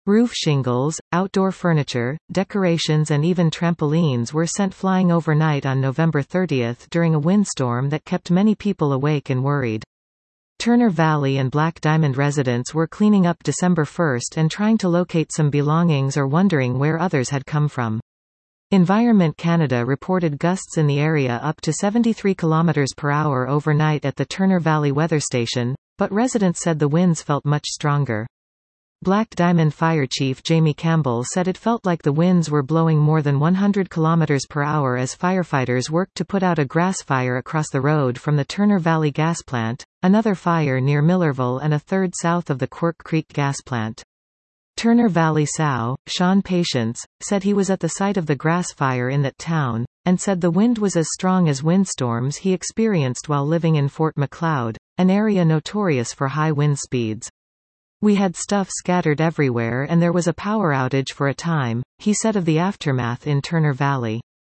Roof shingles, outdoor furniture, decorations and even trampolines were sent flying overnight on November 30 during a windstorm that kept many people awake and worried. Turner Valley and Black Diamond residents were cleaning up December 1 and trying to locate some belongings or wondering where others had come from. Environment Canada reported gusts in the area up to 73 km/h overnight at the Turner Valley Weather Station, but residents said the winds felt much stronger. Black Diamond Fire Chief Jamie Campbell said it felt like the winds were blowing more than 100 km/h as firefighters worked to put out a grass fire across the road from the Turner Valley gas plant, another fire near Millerville and a third south of the Quirk Creek gas plant. Turner Valley SOW, Sean Patience, said he was at the site of the grass fire in that town, and said the wind was as strong as windstorms he experienced while living in Fort Macleod, an area notorious for high wind speeds. We had stuff scattered everywhere and there was a power outage for a time, he said of the aftermath in Turner Valley.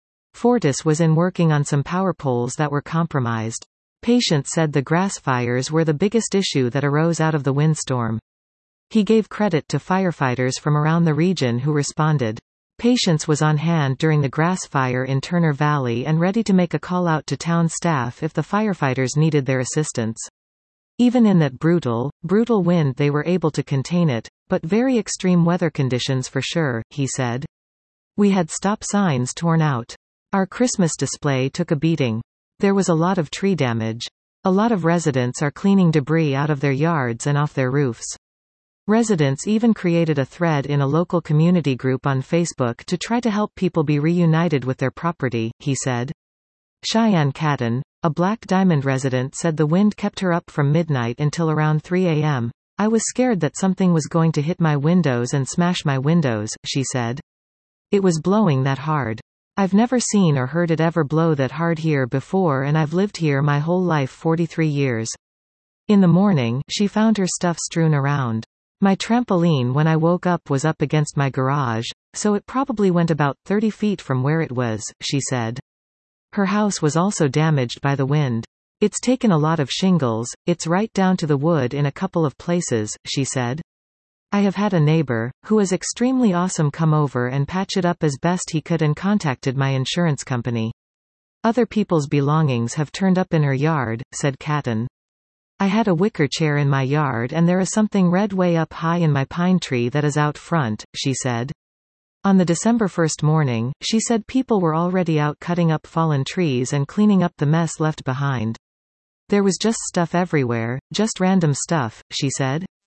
Fortis was in working on some power poles that were compromised. Patience said the grass fires were the biggest issue that arose out of the windstorm. He gave credit to firefighters from around the region who responded. Patience was on hand during the grass fire in Turner Valley and ready to make a call out to town staff if the firefighters needed their assistance. Even in that brutal wind they were able to contain it, but very extreme weather conditions for sure, he said. We had stop signs torn out. Our Christmas display took a beating. There was a lot of tree damage. A lot of residents are cleaning debris out of their yards and off their roofs. Residents even created a thread in a local community group on Facebook to try to help people be reunited with their property, he said. Cheyenne Catton, a Black Diamond resident, said the wind kept her up from midnight until around 3 a.m. I was scared that something was going to hit my windows and smash my windows, she said. It was blowing that hard. I've never seen or heard it ever blow that hard here before and I've lived here my whole life, 43 years. In the morning, she found her stuff strewn around. My trampoline when I woke up was up against my garage, so it probably went about 30 feet from where it was, she said. Her house was also damaged by the wind. It's taken a lot of shingles, it's right down to the wood in a couple of places, she said. I have had a neighbor, who is extremely awesome, come over and patch it up as best he could and contacted my insurance company. Other people's belongings have turned up in her yard, said Catton. I had a wicker chair in my yard and there is something red way up high in my pine tree that is out front, she said. On the December 1 morning, she said people were already out cutting up fallen trees and cleaning up the mess left behind. There was just stuff everywhere, just random stuff, she said.